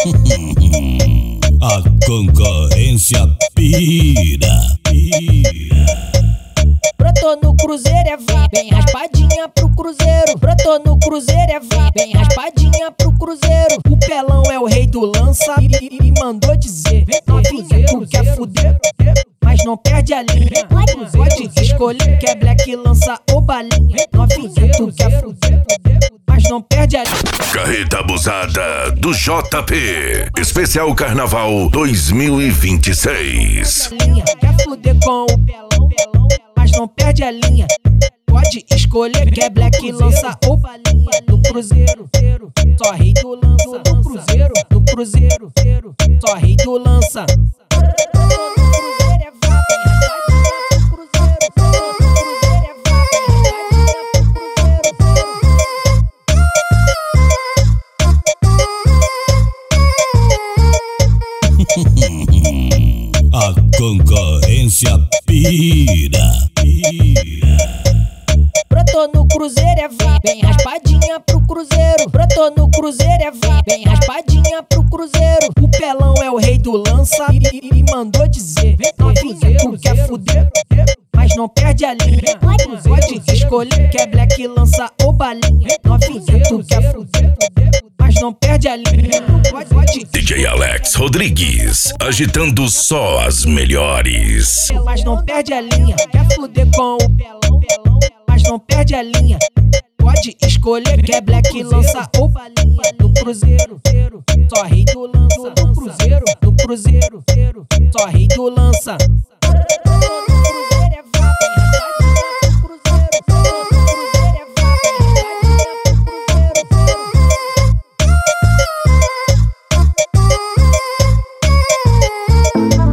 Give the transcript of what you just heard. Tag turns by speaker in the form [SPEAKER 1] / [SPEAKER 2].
[SPEAKER 1] A concorrência pira.
[SPEAKER 2] Brotou no cruzeiro é vá, bem raspadinha pro cruzeiro. Brotou no cruzeiro é vá, bem raspadinha pro cruzeiro. O Pelão é o rei do lança e mandou dizer: novinha, tu quer fuder, mas não perde a linha. Pode escolher, quer black, lança ou balinha. Novinha, tu quer fuder, mas não perde a linha.
[SPEAKER 3] Carreta Abusada do JP. Especial Carnaval 2026.
[SPEAKER 2] Quer fuder com o Pelão, mas não perde a linha. Pode escolher, quer black, lança ou balinha. No cruzeiro, só rei do lança. No cruzeiro, só rei do lança.
[SPEAKER 1] A concorrência pira.
[SPEAKER 2] Brotou no cruzeiro é vá, bem raspadinha pro cruzeiro. Brotou no cruzeiro é vá, bem raspadinha pro cruzeiro. O Pelão é o rei do lança e mandou dizer: novinha, tu quer fuder, mas não perde a linha. Pode escolher, quer black, lança ou balinha. Novinha, tu quer fuder, mas não perde a linha.
[SPEAKER 3] DJ Alex Rodrigues, agitando só as melhores.
[SPEAKER 2] Mas não perde a linha. Quer fuder com o Pelão, mas não perde a linha. Pode escolher, quer black, lança ou balinha. No cruzeiro, só rei do lança. No cruzeiro, só rei do lança.